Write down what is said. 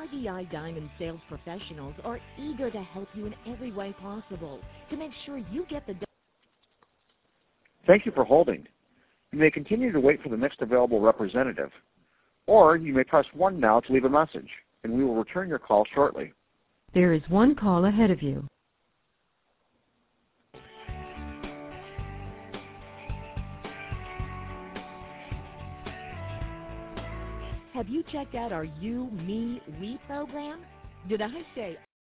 MVI Diamond sales professionals are eager to help you in every way possible to make sure you get the... Thank you for holding. You may continue to wait for the next available representative, or you may press 1 now to leave a message, and we will return your call shortly. There is one call ahead of you. Have you checked out our You, Me, We program? Did I say